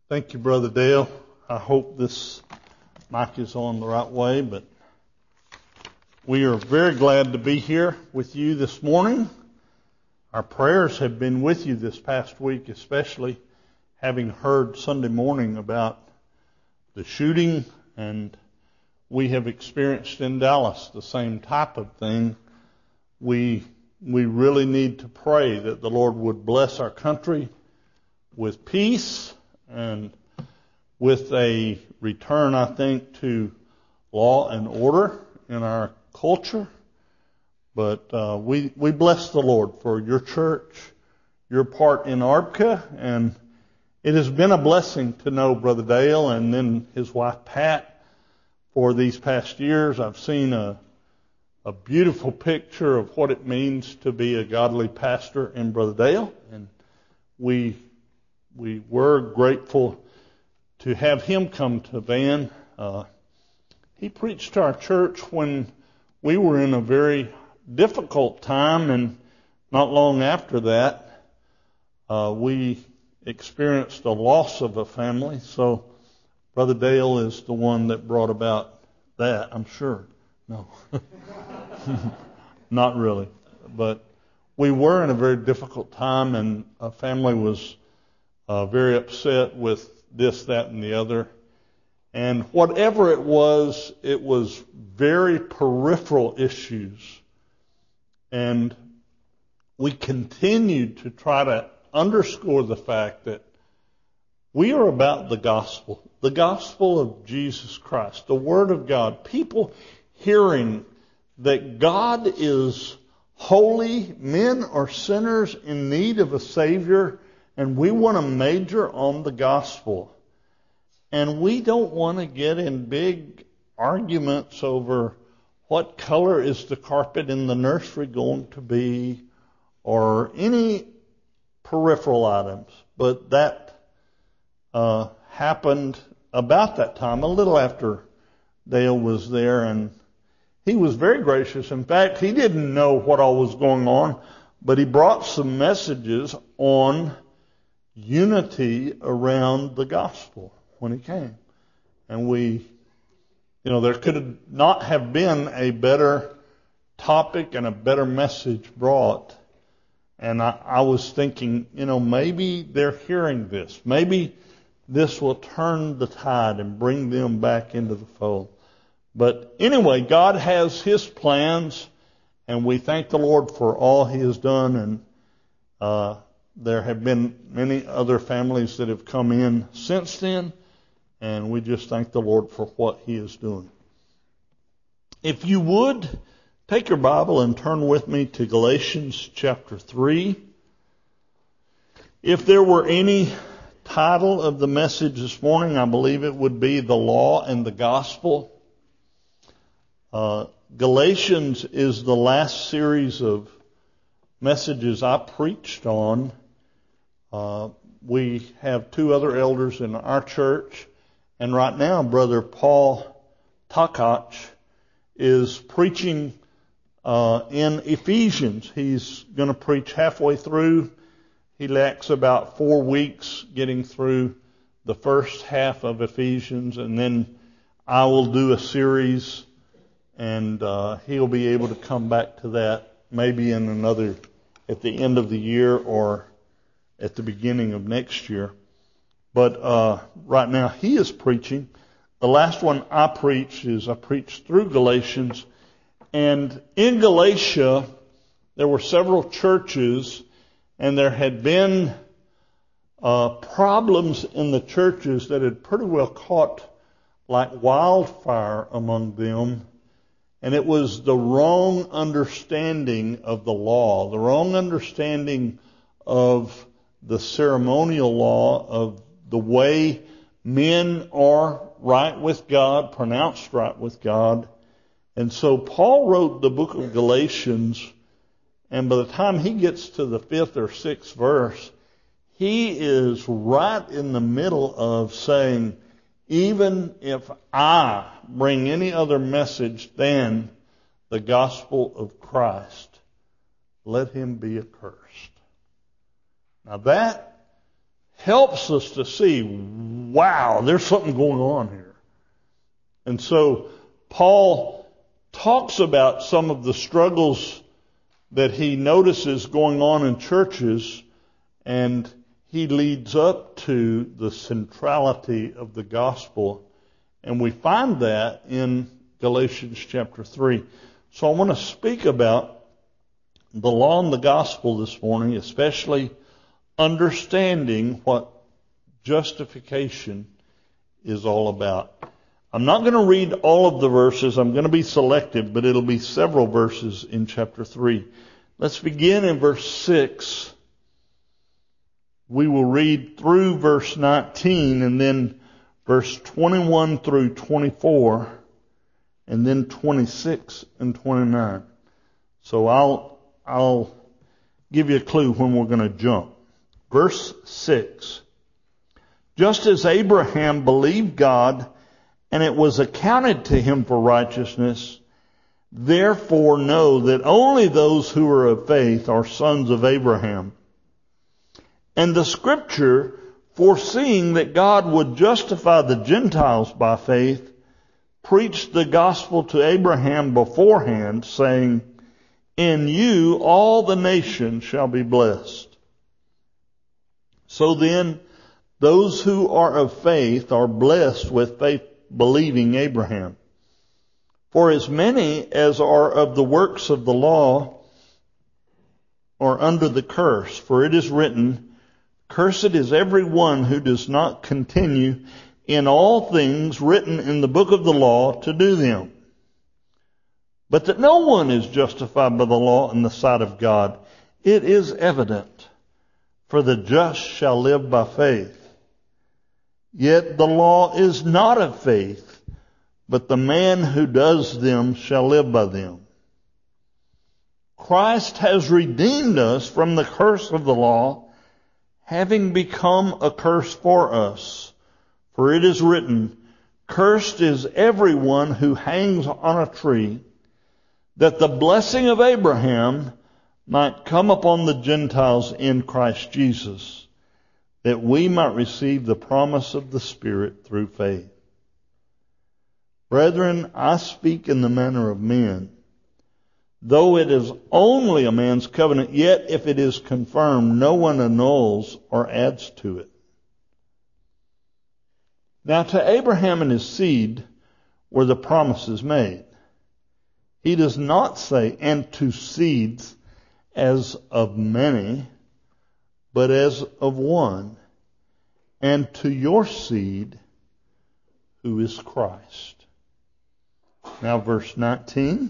Thank you, Brother Dale. I hope this mic is on the right way, but we are very glad to be here with you this morning. Our prayers have been with you this past week, especially having heard Sunday morning about the shooting, and we have experienced in Dallas the same type of thing. We really need to pray that the Lord would bless our country with peace and with a return, I think, to law and order in our culture. But we bless the Lord for your church, your part in ARBCA, and it has been a blessing to know Brother Dale and then his wife Pat for these past years. I've seen a beautiful picture of what it means to be a godly pastor in Brother Dale, and we were grateful to have him come to Van. He preached to our church when we were in a very difficult time, and not long after that, we experienced a loss of a family. So Brother Dale is the one that brought about that, I'm sure. No. Not really. But we were in a very difficult time, and a family was very upset with this, that, and the other. And whatever it was very peripheral issues. And we continued to try to underscore the fact that we are about the gospel of Jesus Christ, the Word of God. People hearing that God is holy, men are sinners in need of a Savior, and we want to major on the gospel. And we don't want to get in big arguments over what color is the carpet in the nursery going to be, or any peripheral items. But that happened about that time, a little after Dale was there, and he was very gracious. In fact, he didn't know what all was going on, but he brought some messages on unity around the gospel when he came. And there could not have been a better topic and a better message brought. And I was thinking, maybe they're hearing this. Maybe this will turn the tide and bring them back into the fold. But anyway, God has His plans, and we thank the Lord for all He has done. And there have been many other families that have come in since then, and we just thank the Lord for what He is doing. If you would, take your Bible and turn with me to Galatians chapter 3. If there were any title of the message this morning, I believe it would be The Law and the Gospel. Galatians is the last series of messages I preached on. We have two other elders in our church, and right now Brother Paul Takach is preaching in Ephesians. He's going to preach halfway through. He lacks about 4 weeks getting through the first half of Ephesians, and then I will do a series, and he'll be able to come back to that maybe at the end of the year or at the beginning of next year. But right now he is preaching. The last one I preached through Galatians. And in Galatia, there were several churches, and there had been problems in the churches that had pretty well caught like wildfire among them. And it was the wrong understanding of the law, the wrong understanding of the ceremonial law, of the way men are right with God, pronounced right with God. And so Paul wrote the book of Galatians, and by the time he gets to the 5th or 6th verse, he is right in the middle of saying, even if I bring any other message than the gospel of Christ, let him be accursed. Now that helps us to see, wow, there's something going on here. And so Paul talks about some of the struggles that he notices going on in churches, and he leads up to the centrality of the gospel. And we find that in Galatians chapter 3. So I want to speak about the law and the gospel this morning, especially understanding what justification is all about. I'm not going to read all of the verses. I'm going to be selective, but it'll be several verses in chapter 3. Let's begin in verse 6. We will read through verse 19 and then verse 21 through 24 and then 26 and 29. So I'll give you a clue when we're going to jump. Verse 6. Just as Abraham believed God, and it was accounted to him for righteousness, therefore know that only those who are of faith are sons of Abraham. And the Scripture, foreseeing that God would justify the Gentiles by faith, preached the gospel to Abraham beforehand, saying, in you all the nations shall be blessed. So then, those who are of faith are blessed with faith believing Abraham. For as many as are of the works of the law are under the curse, for it is written, cursed is every one who does not continue in all things written in the book of the law to do them. But that no one is justified by the law in the sight of God, it is evident, for the just shall live by faith. Yet the law is not of faith, but the man who does them shall live by them. Christ has redeemed us from the curse of the law, having become a curse for us. For it is written, cursed is everyone who hangs on a tree, that the blessing of Abraham might come upon the Gentiles in Christ Jesus, that we might receive the promise of the Spirit through faith. Brethren, I speak in the manner of men. Though it is only a man's covenant, yet if it is confirmed, no one annuls or adds to it. Now to Abraham and his seed were the promises made. He does not say, and to seeds as of many, but as of one, and to your seed, who is Christ. Now verse 19.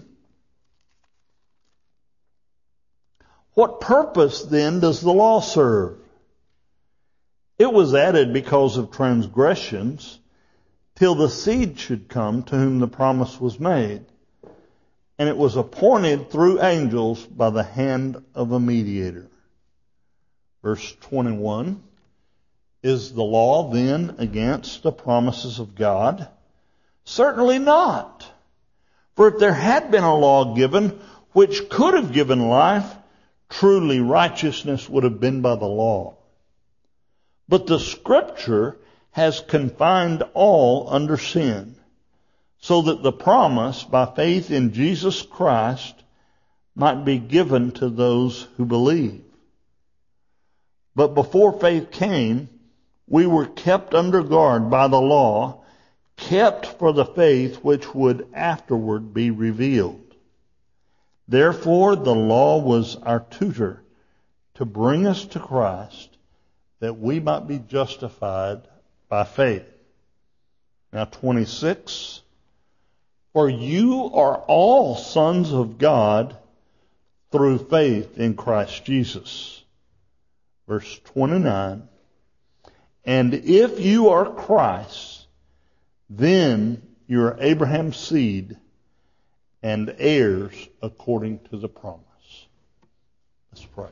What purpose then does the law serve? It was added because of transgressions, till the seed should come to whom the promise was made. And it was appointed through angels by the hand of a mediator. Verse 21. Is the law then against the promises of God? Certainly not. For if there had been a law given which could have given life, truly righteousness would have been by the law. But the Scripture has confined all under sin, so that the promise by faith in Jesus Christ might be given to those who believe. But before faith came, we were kept under guard by the law, kept for the faith which would afterward be revealed. Therefore the law was our tutor to bring us to Christ, that we might be justified by faith. Now 26. For you are all sons of God through faith in Christ Jesus. Verse 29. And if you are Christ, then you are Abraham's seed and heirs according to the promise. Let's pray.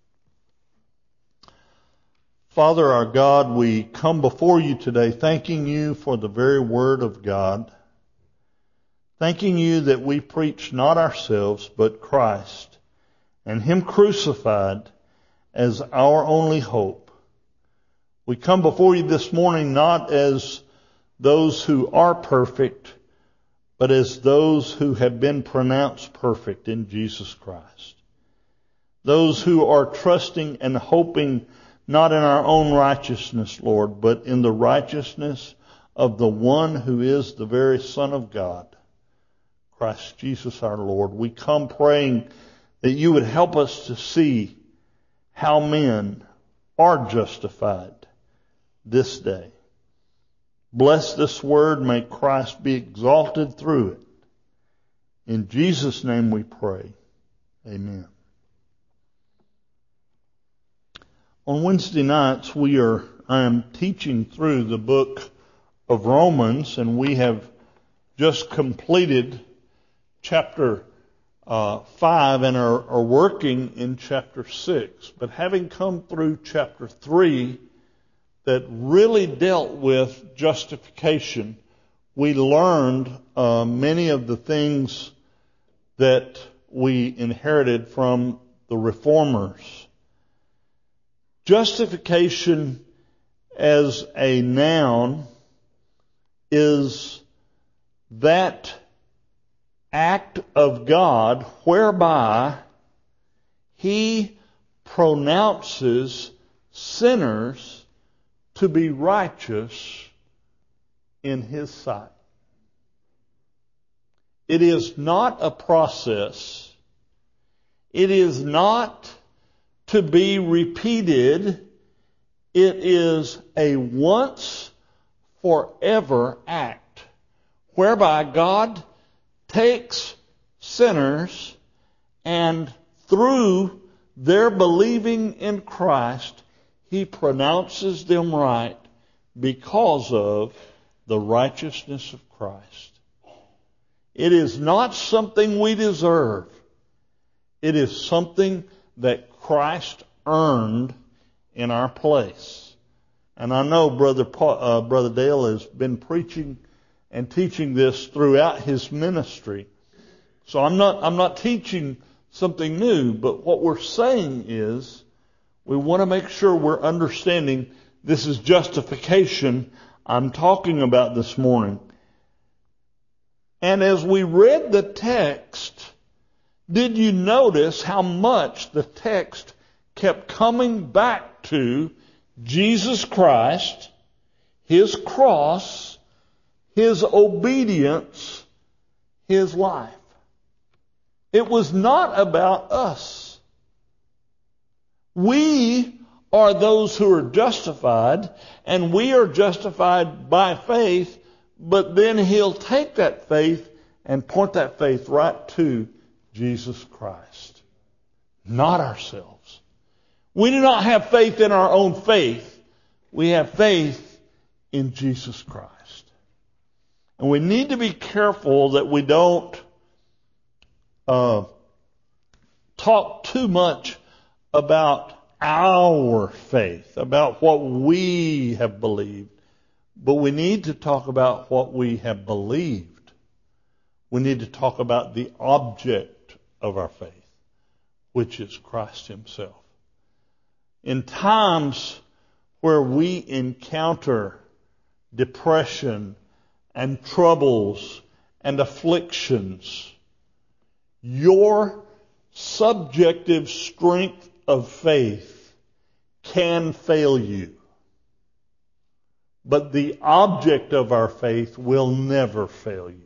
Father our God, we come before you today thanking you for the very word of God. Thanking you that we preach not ourselves, but Christ, and Him crucified as our only hope. We come before you this morning not as those who are perfect, but as those who have been pronounced perfect in Jesus Christ. Those who are trusting and hoping not in our own righteousness, Lord, but in the righteousness of the one who is the very Son of God, Christ Jesus our Lord. We come praying that you would help us to see how men are justified this day. Bless this word. May Christ be exalted through it. In Jesus' name we pray. Amen. On Wednesday nights, I am teaching through the book of Romans, and we have just completed chapter 5 and are working in chapter 6. But having come through chapter 3 that really dealt with justification, we learned many of the things that we inherited from the reformers. Justification as a noun is that act of God whereby He pronounces sinners to be righteous in His sight. It is not a process. It is not to be repeated. It is a once forever act whereby God takes sinners and through their believing in Christ, He pronounces them right because of the righteousness of Christ. It is not something we deserve. It is something that Christ earned in our place. And I know Brother Dale has been preaching and teaching this throughout his ministry. So I'm not teaching something new, but what we're saying is we want to make sure we're understanding this is justification I'm talking about this morning. And as we read the text, did you notice how much the text kept coming back to Jesus Christ, His cross, His obedience, His life? It was not about us. We are those who are justified, and we are justified by faith, but then He'll take that faith and point that faith right to Jesus Christ, not ourselves. We do not have faith in our own faith. We have faith in Jesus Christ. And we need to be careful that we don't talk too much about our faith, about what we have believed. But we need to talk about what we have believed. We need to talk about the object of our faith, which is Christ Himself. In times where we encounter depression and troubles and afflictions, your subjective strength of faith can fail you. But the object of our faith will never fail you.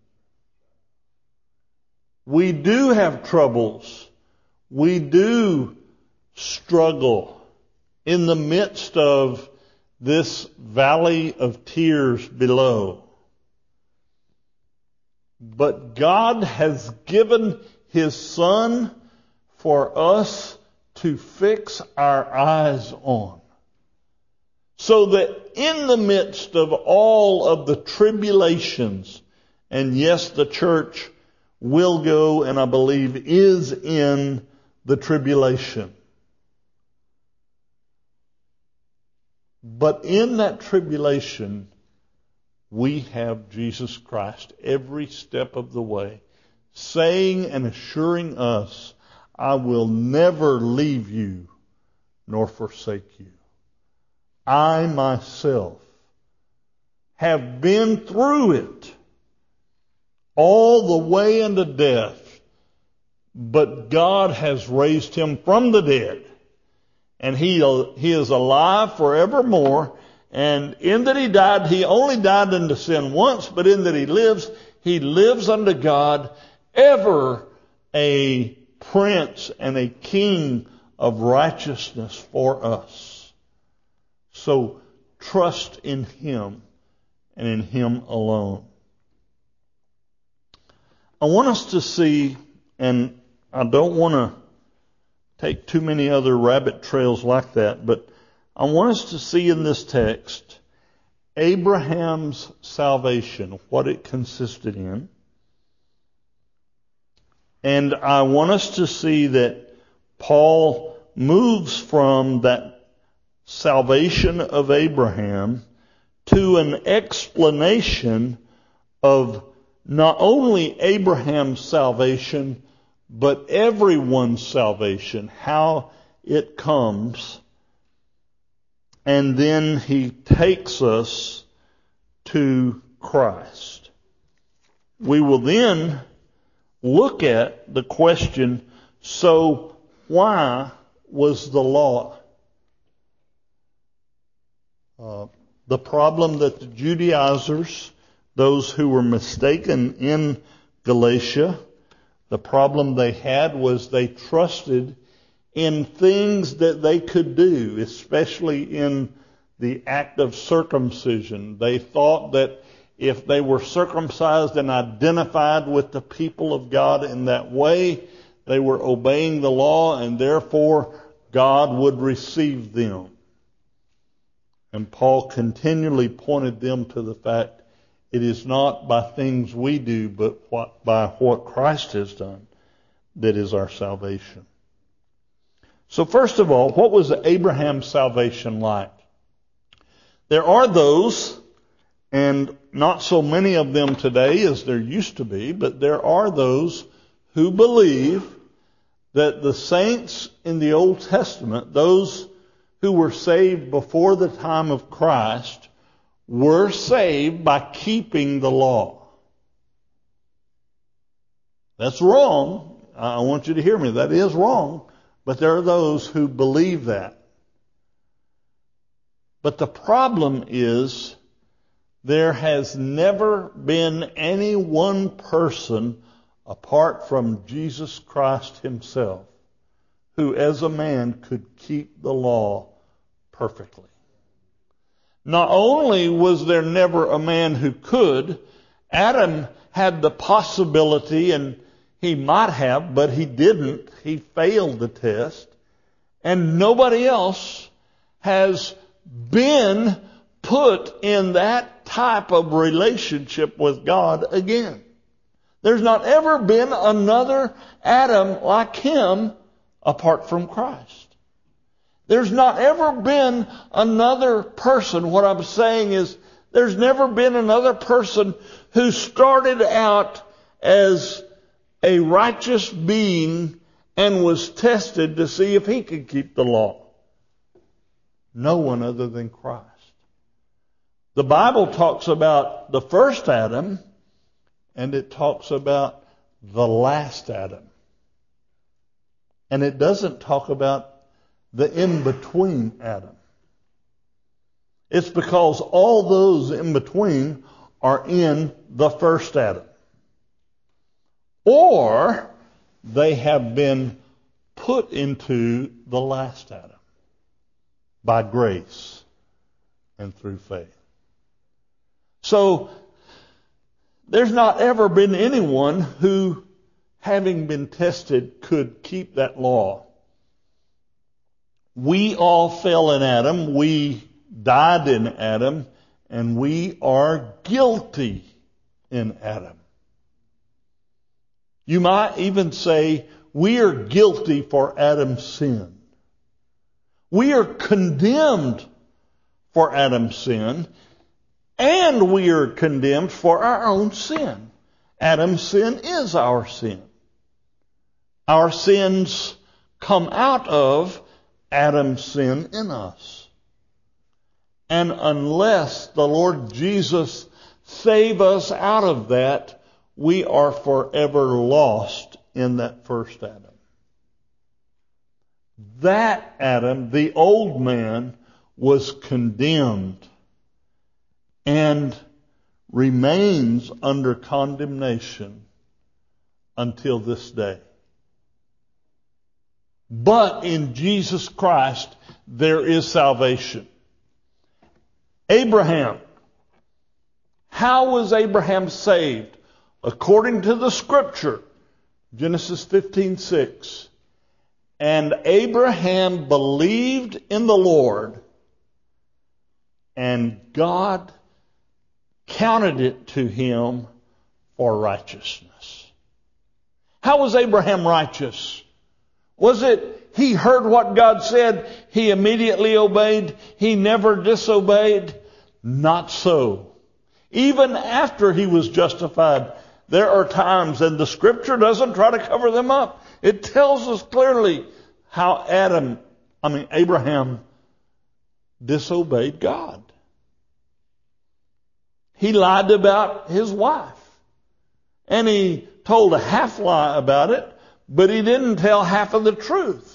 We do have troubles. We do struggle in the midst of this valley of tears below. But God has given His Son for us to fix our eyes on. So that in the midst of all of the tribulations, and yes, the church will go, and I believe is in the tribulation. But in that tribulation, we have Jesus Christ every step of the way, saying and assuring us, I will never leave you nor forsake you. I myself have been through it all the way into death, but God has raised him from the dead, and he is alive forevermore. And in that he died, he only died unto sin once, but in that he lives unto God, ever a prince and a king of righteousness for us. So trust in him and in him alone. I want us to see, and I don't want to take too many other rabbit trails like that, but I want us to see in this text Abraham's salvation, what it consisted in. And I want us to see that Paul moves from that salvation of Abraham to an explanation of not only Abraham's salvation, but everyone's salvation, how it comes. And then he takes us to Christ. We will then look at the question, so why was the law? The problem that the Judaizers, those who were mistaken in Galatia, the problem they had was they trusted in things that they could do, especially in the act of circumcision. They thought that if they were circumcised and identified with the people of God in that way, they were obeying the law, and therefore God would receive them. And Paul continually pointed them to the fact it is not by things we do, but by what Christ has done that is our salvation. So first of all, what was Abraham's salvation like? There are those, and not so many of them today as there used to be, but there are those who believe that the saints in the Old Testament, those who were saved before the time of Christ, were saved by keeping the law. That's wrong. I want you to hear me. That is wrong. But there are those who believe that. But the problem is, there has never been any one person apart from Jesus Christ himself who as a man could keep the law perfectly. Not only was there never a man who could, Adam had the possibility, and he might have, but he didn't. He failed the test. And nobody else has been put in that type of relationship with God again. There's not ever been another Adam like him apart from Christ. There's not ever been another person. What I'm saying is, there's never been another person who started out as a righteous being and was tested to see if he could keep the law. No one other than Christ. The Bible talks about the first Adam, and it talks about the last Adam. And it doesn't talk about the in-between Adam. It's because all those in between are in the first Adam. Or they have been put into the last Adam by grace and through faith. So there's not ever been anyone who, having been tested, could keep that law. We all fell in Adam, we died in Adam, and we are guilty in Adam. You might even say we are guilty for Adam's sin. We are condemned for Adam's sin, and we are condemned for our own sin. Adam's sin is our sin. Our sins come out of Adam's sin in us. And unless the Lord Jesus save us out of that, we are forever lost in that first Adam. That Adam, the old man, was condemned and remains under condemnation until this day. But in Jesus Christ, there is salvation. Abraham. How was Abraham saved? According to the Scripture, Genesis 15:6. And Abraham believed in the Lord, and God counted it to him for righteousness. How was Abraham righteous? Was it he heard what God said, he immediately obeyed, he never disobeyed? Not so. Even after he was justified, there are times, and the Scripture doesn't try to cover them up. It tells us clearly how Abraham disobeyed God. He lied about his wife. And he told a half lie about it, but he didn't tell half of the truth.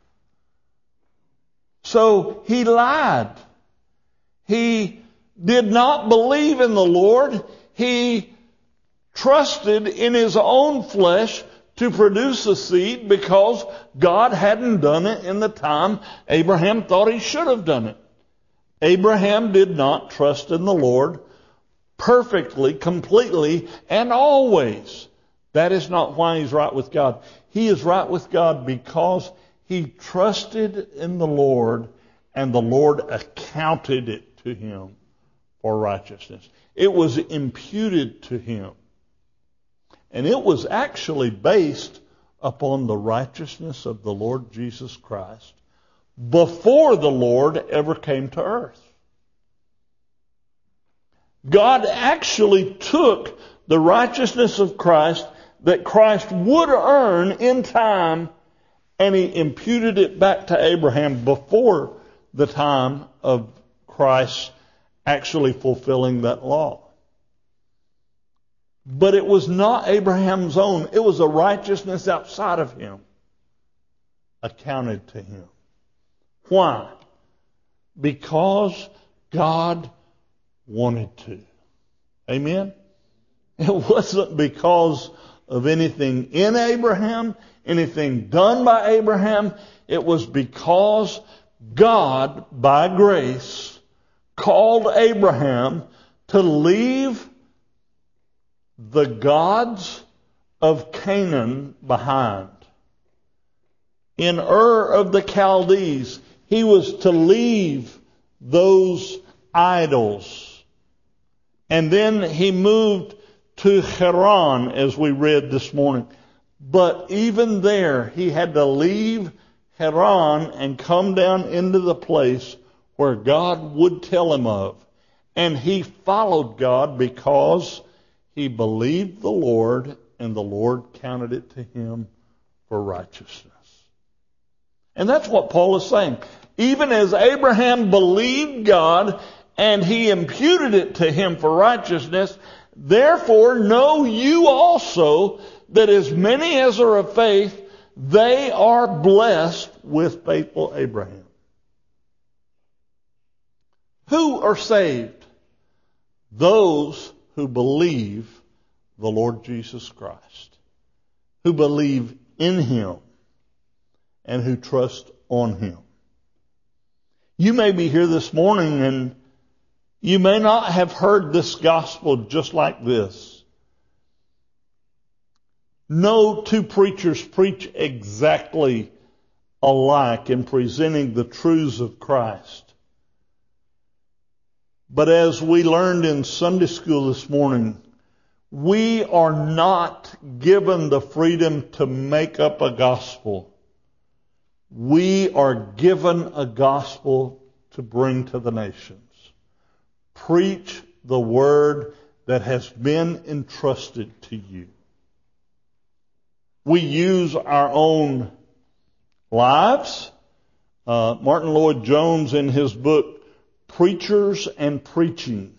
So he lied. He did not believe in the Lord. He trusted in his own flesh to produce a seed because God hadn't done it in the time Abraham thought he should have done it. Abraham did not trust in the Lord perfectly, completely, and always. That is not why he's right with God. He is right with God because he trusted in the Lord, and the Lord accounted it to him for righteousness. It was imputed to him. And it was actually based upon the righteousness of the Lord Jesus Christ before the Lord ever came to earth. God actually took the righteousness of Christ that Christ would earn in time, and he imputed it back to Abraham before the time of Christ actually fulfilling that law. But it was not Abraham's own. It was a righteousness outside of him accounted to him. Why? Because God wanted to. Amen? It wasn't because of anything in Abraham, anything done by Abraham. It was because God, by grace, called Abraham to leave the gods of Canaan behind. In Ur of the Chaldees, he was to leave those idols. And then he moved to Haran, as we read this morning. But even there, he had to leave Haran and come down into the place where God would tell him of. And he followed God because he believed the Lord, and the Lord counted it to him for righteousness. And that's what Paul is saying. Even as Abraham believed God, and he imputed it to him for righteousness, therefore know you also that as many as are of faith, they are blessed with faithful Abraham. Who are saved? Those who believe the Lord Jesus Christ, who believe in him, and who trust on him. You may be here this morning and you may not have heard this gospel just like this. No two preachers preach exactly alike in presenting the truths of Christ. But as we learned in Sunday school this morning, we are not given the freedom to make up a gospel. We are given a gospel to bring to the nations. Preach the word that has been entrusted to you. We use our own lives. Martin Lloyd-Jones in his book, preachers and preaching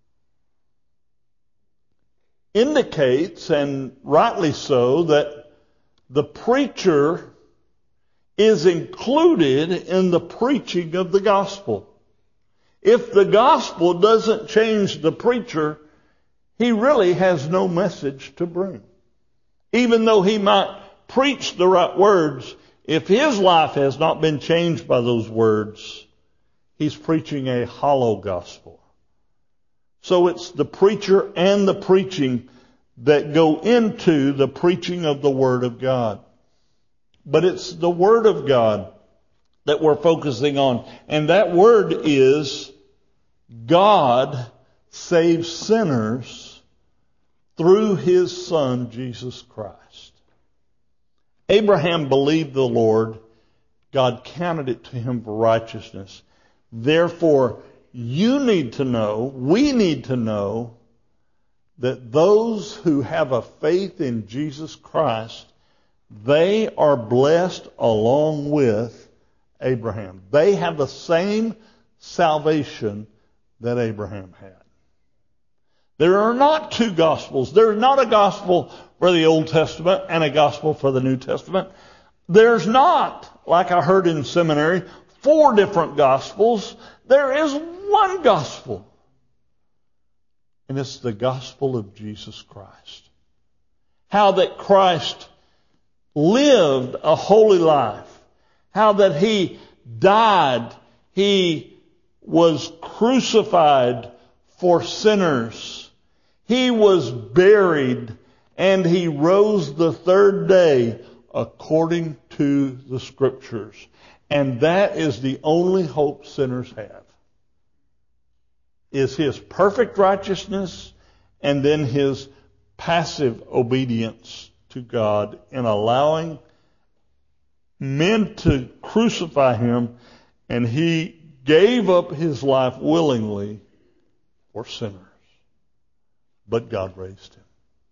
indicates, and rightly so, that the preacher is included in the preaching of the gospel. If the gospel doesn't change the preacher, he really has no message to bring. Even though he might preach the right words, if his life has not been changed by those words, he's preaching a hollow gospel. So it's the preacher and the preaching that go into the preaching of the Word of God. But it's the Word of God that we're focusing on. And that Word is God saves sinners through His Son, Jesus Christ. Abraham believed the Lord. God counted it to him for righteousness. Therefore, you need to know, we need to know, that those who have a faith in Jesus Christ, they are blessed along with Abraham. They have the same salvation that Abraham had. There are not two gospels. There is not a gospel for the Old Testament and a gospel for the New Testament. There's not, like I heard in seminary, 4 different gospels. There is one gospel. And it's the gospel of Jesus Christ. How that Christ lived a holy life. How that He died. He was crucified for sinners. He was buried and He rose the 3rd day according to the Scriptures. And that is the only hope sinners have. Is His perfect righteousness and then His passive obedience to God in allowing men to crucify Him, and He gave up His life willingly for sinners. But God raised Him.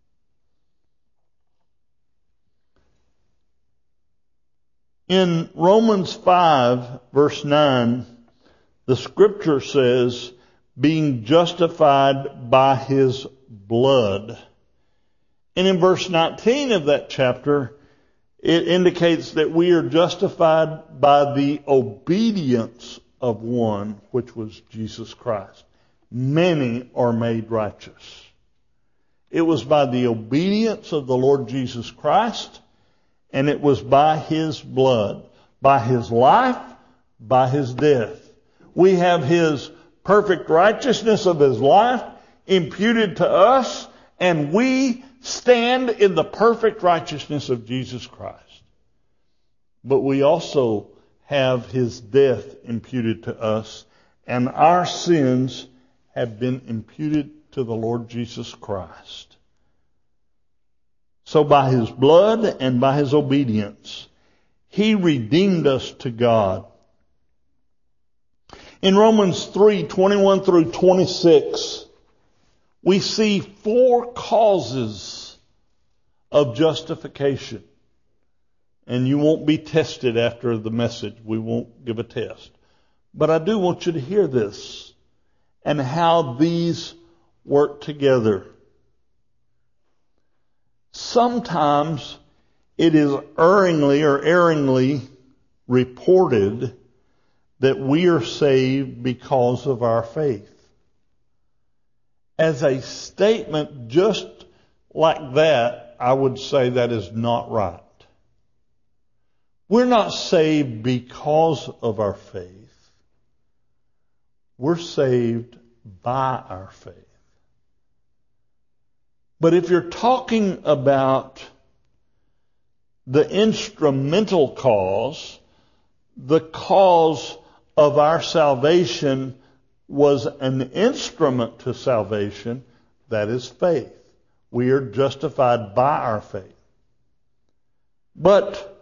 In Romans 5, verse 9, the Scripture says, being justified by His blood. And in verse 19 of that chapter, it indicates that we are justified by the obedience of one, which was Jesus Christ. Many are made righteous. It was by the obedience of the Lord Jesus Christ, and it was by His blood, by His life, by His death. We have His perfect righteousness of His life imputed to us, and we stand in the perfect righteousness of Jesus Christ. But we also have His death imputed to us, and our sins have been imputed to the Lord Jesus Christ. So by His blood and by His obedience, He redeemed us to God. In Romans 3:21 through 26, we see 4 causes of justification. And you won't be tested after the message. We won't give a test. But I do want you to hear this and how these work together. Sometimes it is erringly reported that we are saved because of our faith. As a statement just like that, I would say that is not right. We're not saved because of our faith. We're saved by our faith. But if you're talking about the instrumental cause, the cause of our salvation was an instrument to salvation, that is faith. We are justified by our faith. But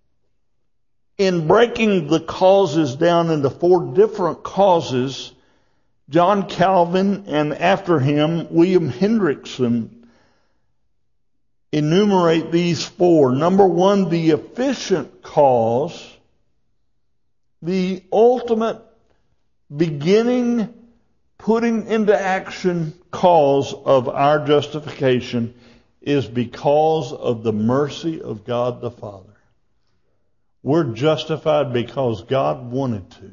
in breaking the causes down into 4 different causes, John Calvin and after him William Hendrickson enumerate these 4. Number 1, the efficient cause, the ultimate beginning putting into action cause of our justification is because of the mercy of God the Father. We're justified because God wanted to.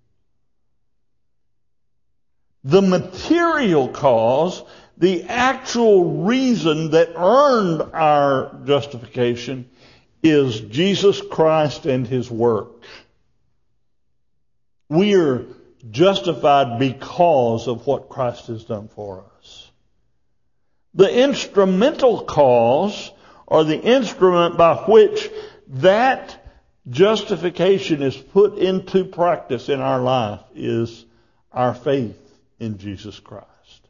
The material cause, the actual reason that earned our justification, is Jesus Christ and His work. We are justified because of what Christ has done for us. The instrumental cause, or the instrument by which that justification is put into practice in our life, is our faith in Jesus Christ.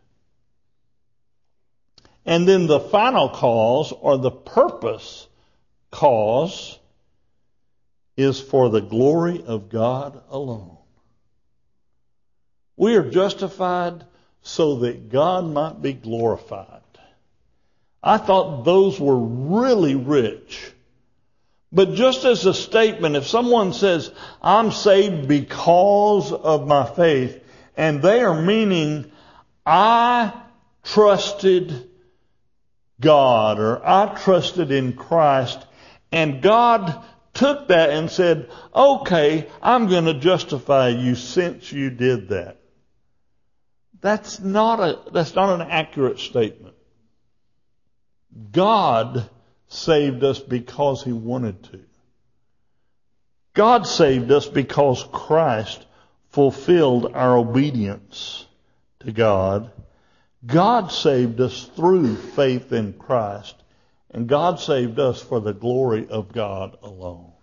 And then the final cause, or the purpose cause, is for the glory of God alone. We are justified so that God might be glorified. I thought those were really rich. But just as a statement, if someone says, I'm saved because of my faith, and they are meaning, I trusted God, or I trusted in Christ, and God took that and said, okay, I'm going to justify you since you did that. That's not an accurate statement. God saved us because He wanted to. God saved us because Christ fulfilled our obedience to God. God saved us through faith in Christ. And God saved us for the glory of God alone.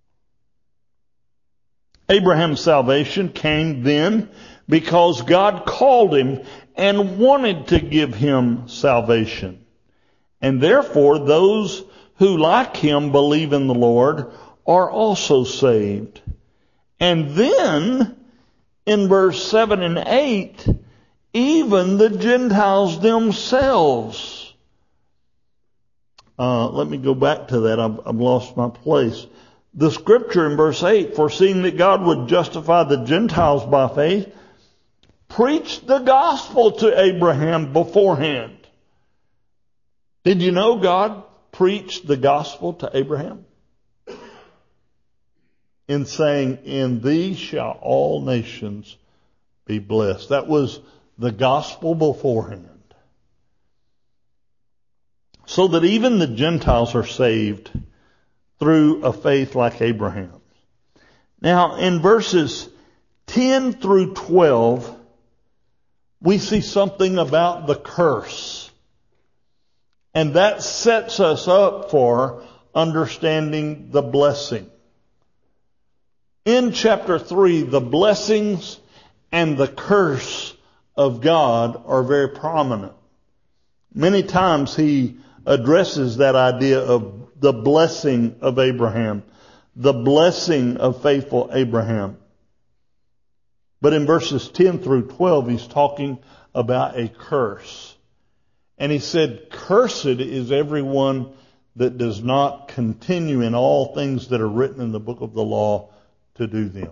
Abraham's salvation came then because God called him and wanted to give him salvation. And therefore, those who, like him, believe in the Lord are also saved. And then, in verse 7 and 8, even the Gentiles themselves. Let me go back to that. I've lost my place. The scripture in verse 8, foreseeing that God would justify the Gentiles by faith, preached the gospel to Abraham beforehand. Did you know God preached the gospel to Abraham? In saying, in thee shall all nations be blessed. That was the gospel beforehand. So that even the Gentiles are saved through a faith like Abraham. Now, in verses 10 through 12, we see something about the curse. And that sets us up for understanding the blessing. In chapter 3, the blessings and the curse of God are very prominent. Many times He addresses that idea of the blessing of Abraham, the blessing of faithful Abraham. But in verses 10 through 12, He's talking about a curse. And He said, cursed is everyone that does not continue in all things that are written in the book of the law to do them.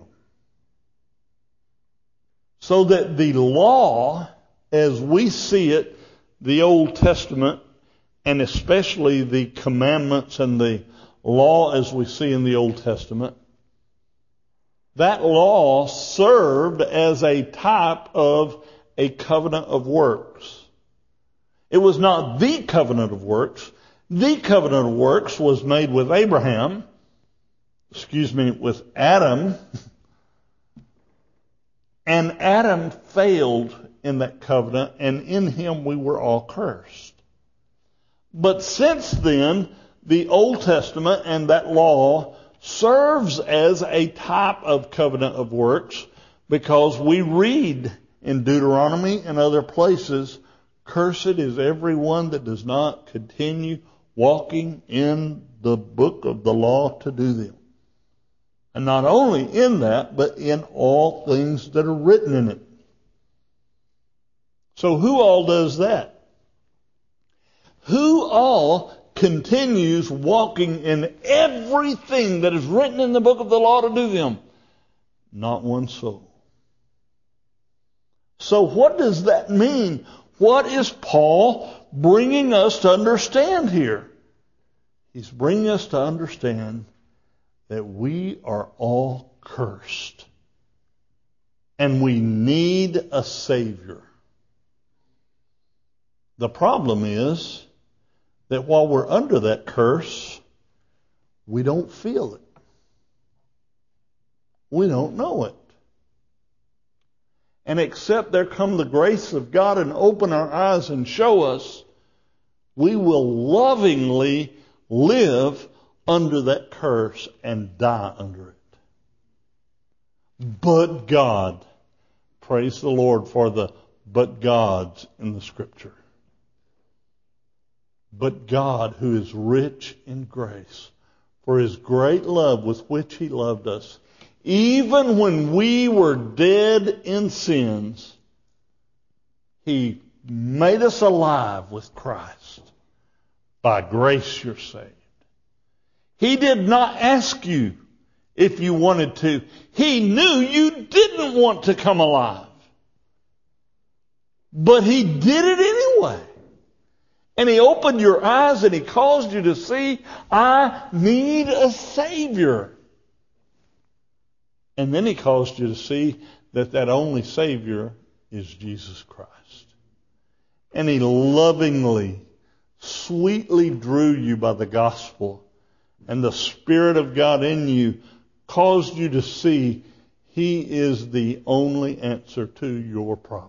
So that the law, as we see it, the Old Testament, and especially the commandments and the law as we see in the Old Testament, that law served as a type of a covenant of works. It was not the covenant of works. The covenant of works was made with with Adam. And Adam failed in that covenant, and in him we were all cursed. But since then, the Old Testament and that law serves as a type of covenant of works, because we read in Deuteronomy and other places, cursed is everyone that does not continue walking in the book of the law to do them. And not only in that, but in all things that are written in it. So who all does that? Who all continues walking in everything that is written in the book of the law to do them? Not one soul. So what does that mean? What is Paul bringing us to understand here? He's bringing us to understand that we are all cursed. And we need a Savior. The problem is that while we're under that curse, we don't feel it. We don't know it. And except there come the grace of God and open our eyes and show us, we will lovingly live under that curse and die under it. But God, praise the Lord for the but Gods in the Scripture. But God, who is rich in grace, for His great love with which He loved us, even when we were dead in sins, He made us alive with Christ. By grace you're saved. He did not ask you if you wanted to. He knew you didn't want to come alive. But He did it anyway. And He opened your eyes and He caused you to see, I need a Savior. And then He caused you to see that that only Savior is Jesus Christ. And He lovingly, sweetly drew you by the gospel. And the Spirit of God in you caused you to see He is the only answer to your problem.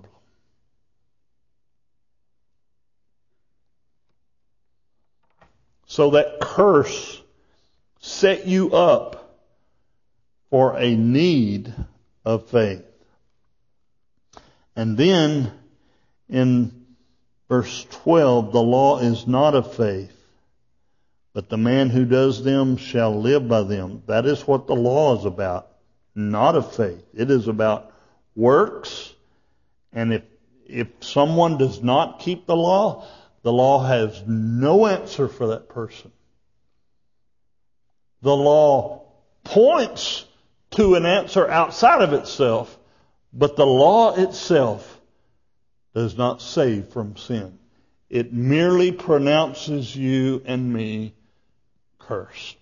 So that curse set you up for a need of faith. And then in verse 12, the law is not of faith, but the man who does them shall live by them. That is what the law is about, not of faith. It is about works. And if someone does not keep the law has no answer for that person. The law points to an answer outside of itself, but the law itself does not save from sin. It merely pronounces you and me cursed.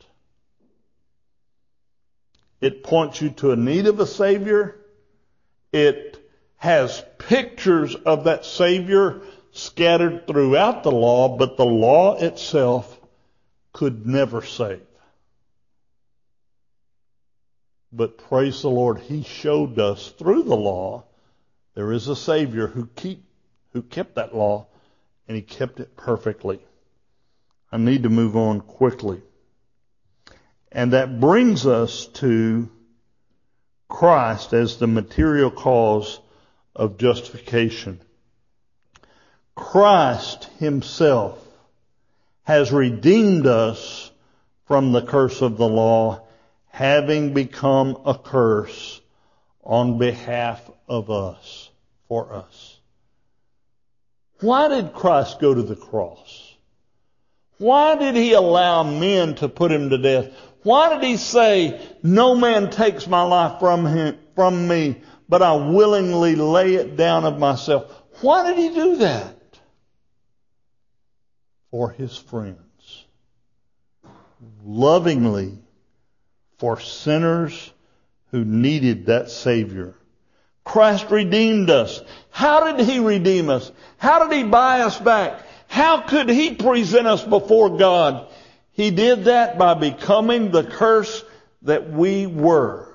It points you to a need of a Savior. It has pictures of that Savior scattered throughout the law, but the law itself could never save. But praise the Lord, He showed us through the law there is a Savior who kept that law, and He kept it perfectly. I need to move on quickly. And that brings us to Christ as the material cause of justification. Christ Himself has redeemed us from the curse of the law, having become a curse on behalf of us, for us. Why did Christ go to the cross? Why did He allow men to put Him to death? Why did He say, no man takes my life from me, but I willingly lay it down of myself? Why did He do that? For His friends. Lovingly, for sinners who needed that Savior. Christ redeemed us. How did He redeem us? How did He buy us back? How could He present us before God? He did that by becoming the curse that we were.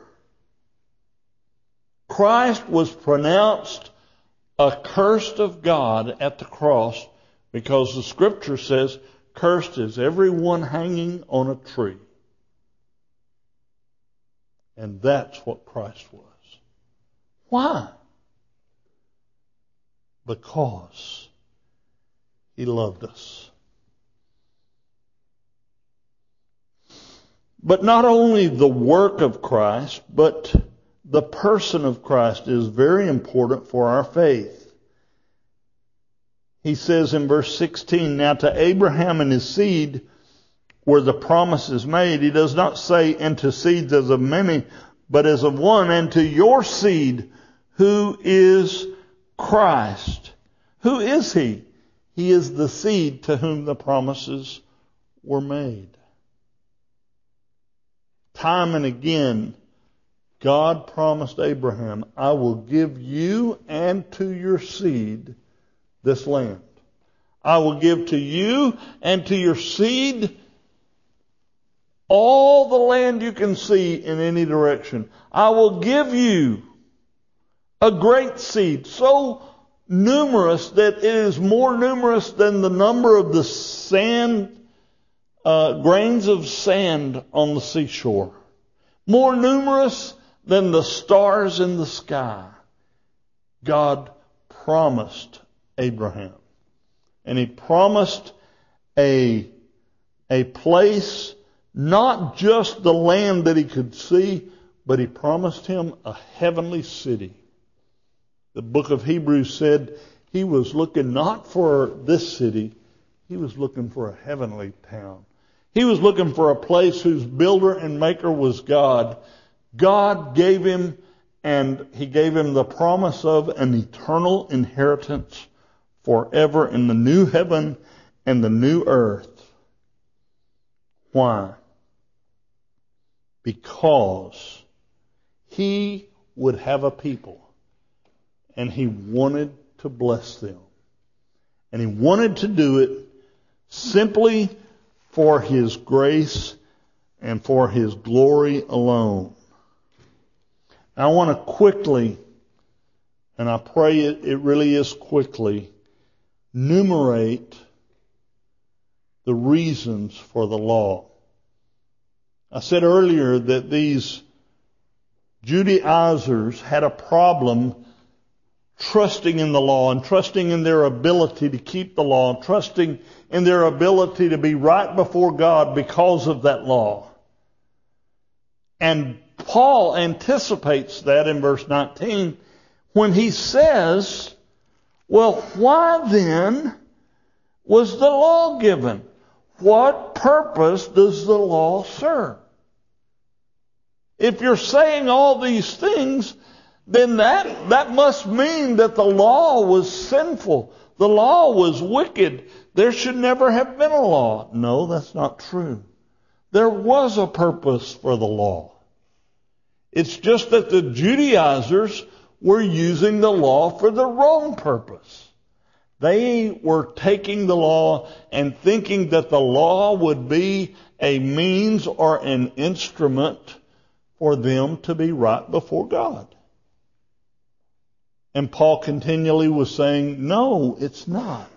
Christ was pronounced accursed of God at the cross because the Scripture says, cursed is everyone hanging on a tree. And that's what Christ was. Why? Because He loved us. But not only the work of Christ, but the person of Christ is very important for our faith. He says in verse 16, now to Abraham and his seed were the promises made. He does not say, and to seeds as of many, but as of one, and to your seed, who is Christ. Who is He? He is the seed to whom the promises were made. Time and again, God promised Abraham, I will give you and to your seed this land. I will give to you and to your seed all the land you can see in any direction. I will give you a great seed, so numerous that it is more numerous than the number of the sand, grains of sand on the seashore. More numerous than the stars in the sky. God promised Abraham. And He promised a place, not just the land that he could see, but He promised him a heavenly city. The book of Hebrews said He was looking not for this city, He was looking for a heavenly town. He was looking for a place whose builder and maker was God. God gave him, and He gave him the promise of an eternal inheritance forever in the new heaven and the new earth. Why? Because He would have a people, and He wanted to bless them. And He wanted to do it simply for His grace and for His glory alone. I want to quickly, and I pray it really is quickly, enumerate the reasons for the law. I said earlier that these Judaizers had a problem trusting in the law and trusting in their ability to keep the law and trusting in their ability to be right before God because of that law. And Paul anticipates that in verse 19 when he says, well, why then was the law given? What purpose does the law serve? If you're saying all these things, then that must mean that the law was sinful. The law was wicked. There should never have been a law. No, that's not true. There was a purpose for the law. It's just that the Judaizers were using the law for the wrong purpose. They were taking the law and thinking that the law would be a means or an instrument for them to be right before God. And Paul continually was saying, no, it's not.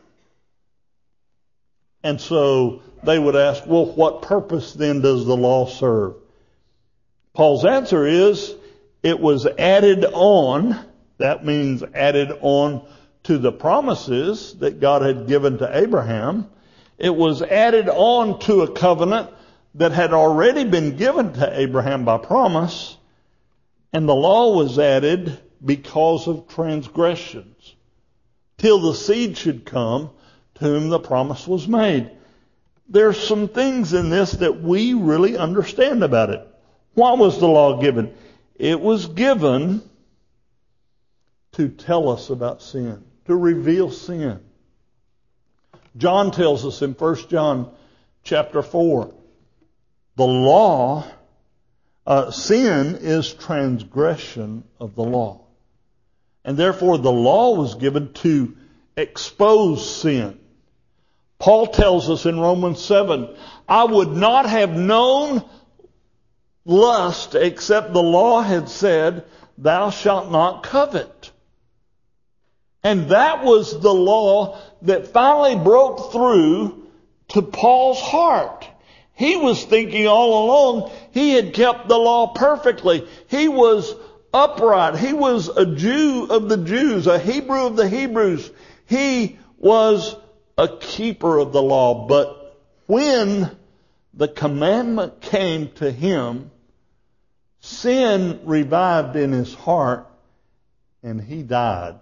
And so they would ask, well, what purpose then does the law serve? Paul's answer is, it was added on. That means added on to the promises that God had given to Abraham. It was added on to a covenant that had already been given to Abraham by promise. And the law was added because of transgressions, till the seed should come to whom the promise was made. There's some things in this that we really understand about it. Why was the law given? It was given to tell us about sin, to reveal sin. John tells us in 1 John chapter 4, the law, sin is transgression of the law. And therefore the law was given to expose sin. Paul tells us in Romans 7, I would not have known lust except the law had said, thou shalt not covet. And that was the law that finally broke through to Paul's heart. He was thinking all along he had kept the law perfectly. He was upright. He was a Jew of the Jews, a Hebrew of the Hebrews. He was a keeper of the law. But when the commandment came to him, sin revived in his heart and he died.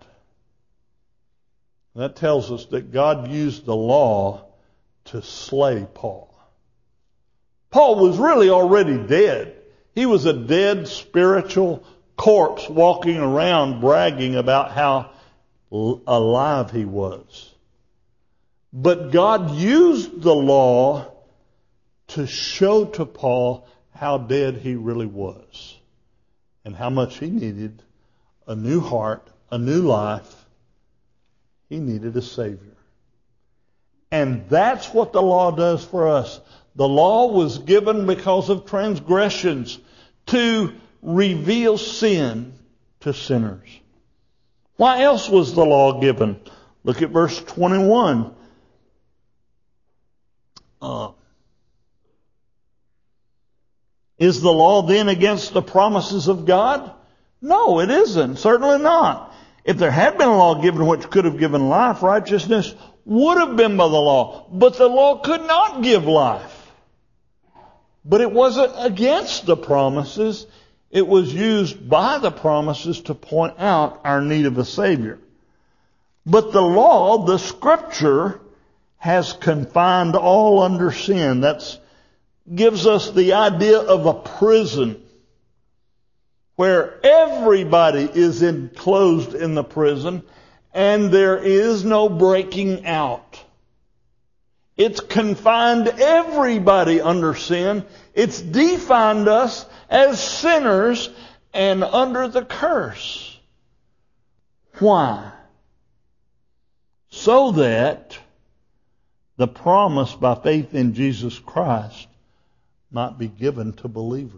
That tells us that God used the law to slay Paul. Paul was really already dead. He was a dead spiritual corpse walking around bragging about how alive he was. But God used the law to show to Paul how dead he really was and how much he needed a new heart, a new life. He needed a Savior. And that's what the law does for us. The law was given because of transgressions to reveal sin to sinners. Why else was the law given? Look at verse 21. Is the law then against the promises of God? No, it isn't. Certainly not. If there had been a law given which could have given life, righteousness would have been by the law. But the law could not give life. But it wasn't against the promises. It was used by the promises to point out our need of a Savior. But the law, the Scripture, has confined all under sin. That gives us the idea of a prison where everybody is enclosed in the prison and there is no breaking out. It's confined everybody under sin. It's defined us as sinners and under the curse. Why? So that the promise by faith in Jesus Christ might be given to believers.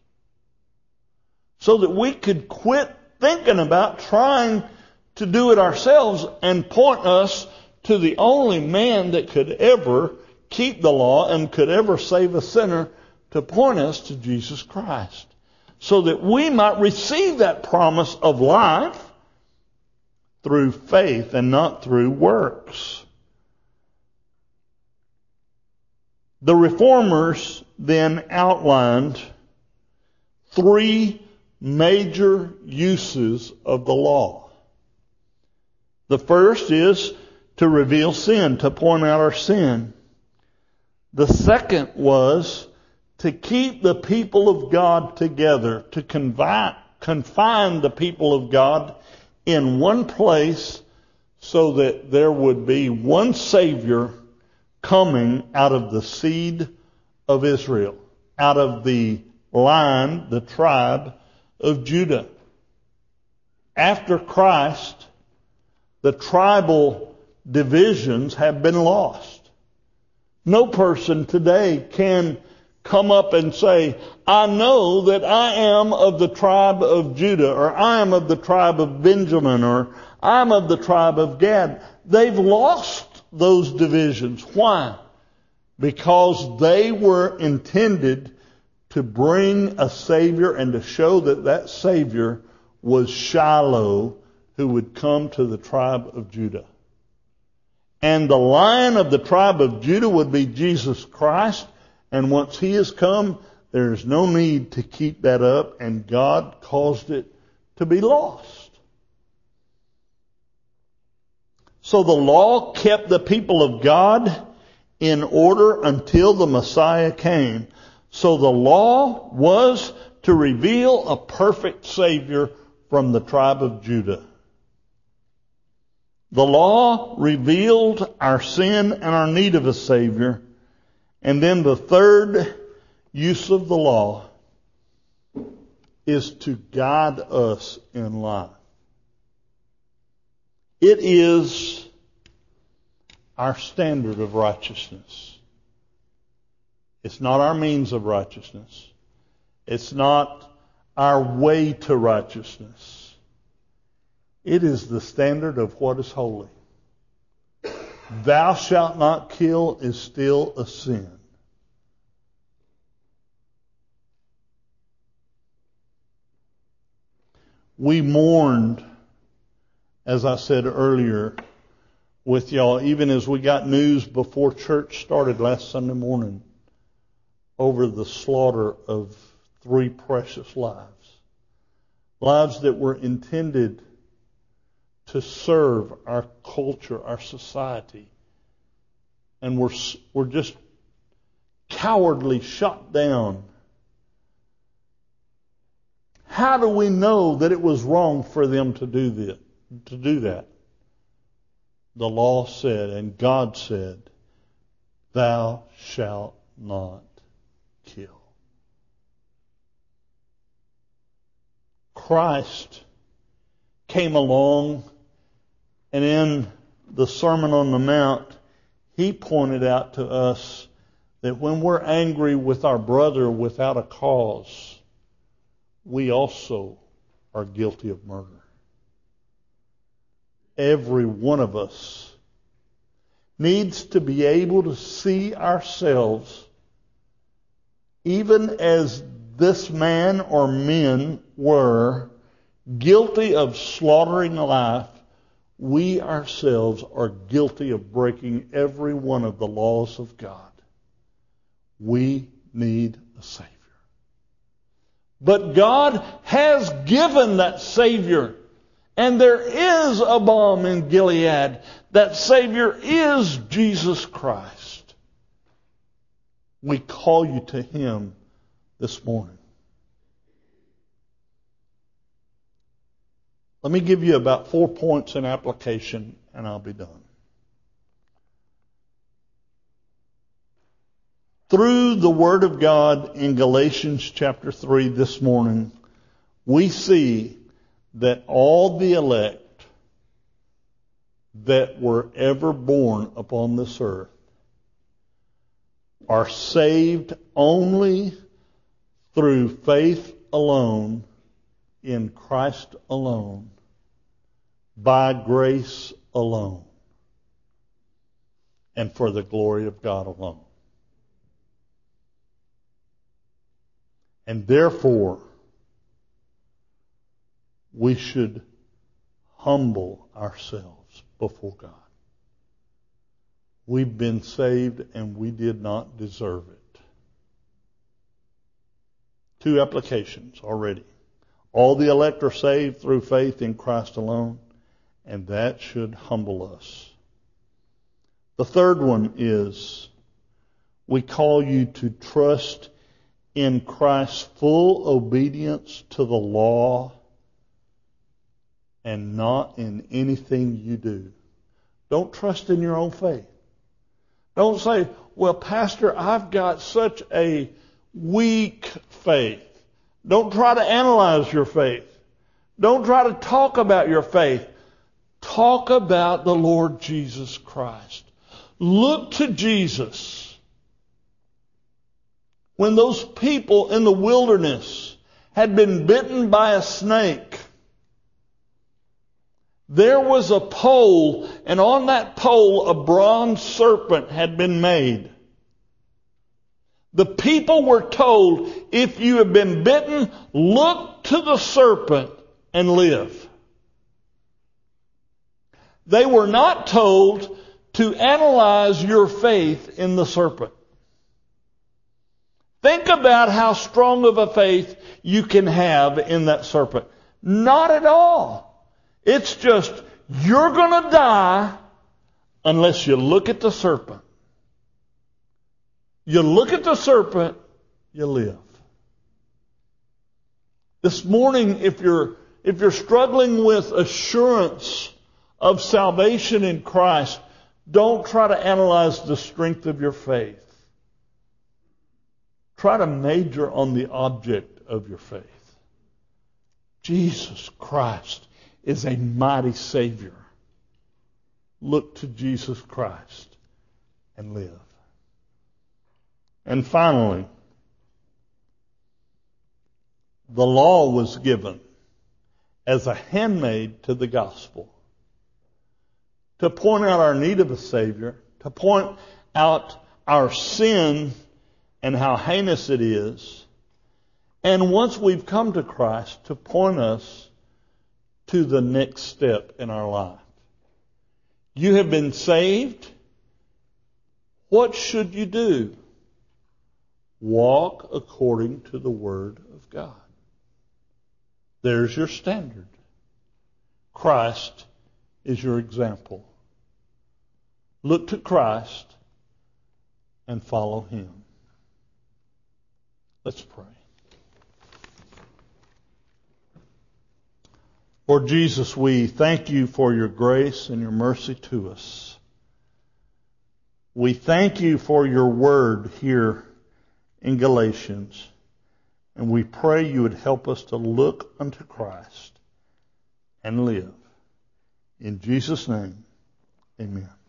So that we could quit thinking about trying to do it ourselves and point us to the only man that could ever keep the law and could ever save a sinner, to point us to Jesus Christ. So that we might receive that promise of life through faith and not through works. The Reformers then outlined three major uses of the law. The first is to reveal sin, to point out our sin. The second was to keep the people of God together, to confine the people of God in one place so that there would be one Savior coming out of the seed of Israel, out of the line, the tribe of Judah. After Christ, the tribal divisions have been lost. No person today can come up and say, I know that I am of the tribe of Judah, or I am of the tribe of Benjamin, or I'm of the tribe of Gad. They've lost those divisions. Why? Because they were intended to bring a Savior and to show that that Savior was Shiloh, who would come to the tribe of Judah. And the Lion of the tribe of Judah would be Jesus Christ. And once He has come, there is no need to keep that up, and God caused it to be lost. So the law kept the people of God in order until the Messiah came. So the law was to reveal a perfect Savior from the tribe of Judah. The law revealed our sin and our need of a Savior. And then the third use of the law is to guide us in life. It is our standard of righteousness. It's not our means of righteousness. It's not our way to righteousness. It is the standard of what is holy. Thou shalt not kill is still a sin. We mourned, as I said earlier, with y'all, even as we got news before church started last Sunday morning, over the slaughter of 3 precious lives. Lives that were intended to serve our culture, our society. And were just cowardly shot down. How do we know that it was wrong for them to do that? the law said and God said, "Thou shalt not kill." Christ came along, and in the Sermon on the Mount, He pointed out to us that when we're angry with our brother without a cause, we also are guilty of murder. Every one of us needs to be able to see ourselves, even as this man or men were, guilty of slaughtering a life. We ourselves are guilty of breaking every one of the laws of God. We need a Savior. But God has given that Savior. And there is a balm in Gilead. That Savior is Jesus Christ. We call you to Him this morning. Let me give you about 4 points in application, and I'll be done. Through the Word of God in Galatians chapter 3 this morning, we see that all the elect that were ever born upon this earth are saved only through faith alone, in Christ alone, by grace alone, and for the glory of God alone. And therefore, we should humble ourselves before God. We've been saved and we did not deserve it. 2 applications already. All the elect are saved through faith in Christ alone, and that should humble us. The third one is, we call you to trust in Christ's full obedience to the law and not in anything you do. Don't trust in your own faith. Don't say, "Well, Pastor, I've got such a weak faith." Don't try to analyze your faith. Don't try to talk about your faith. Talk about the Lord Jesus Christ. Look to Jesus. When those people in the wilderness had been bitten by a snake, there was a pole, and on that pole a bronze serpent had been made. The people were told, if you have been bitten, look to the serpent and live. They were not told to analyze your faith in the serpent. Think about how strong of a faith you can have in that serpent. Not at all. It's just, you're going to die unless you look at the serpent. You look at the serpent, you live. This morning, if you're struggling with assurance of salvation in Christ, don't try to analyze the strength of your faith. Try to major on the object of your faith. Jesus Christ is a mighty Savior. Look to Jesus Christ and live. And finally, the law was given as a handmaid to the gospel, to point out our need of a Savior, to point out our sin and how heinous it is, and once we've come to Christ, to point us to the next step in our life. You have been saved. What should you do? Walk according to the Word of God. There's your standard. Christ is your example. Look to Christ and follow Him. Let's pray. Lord Jesus, we thank you for your grace and your mercy to us. We thank you for your word here in Galatians, and we pray you would help us to look unto Christ and live. In Jesus' name, amen.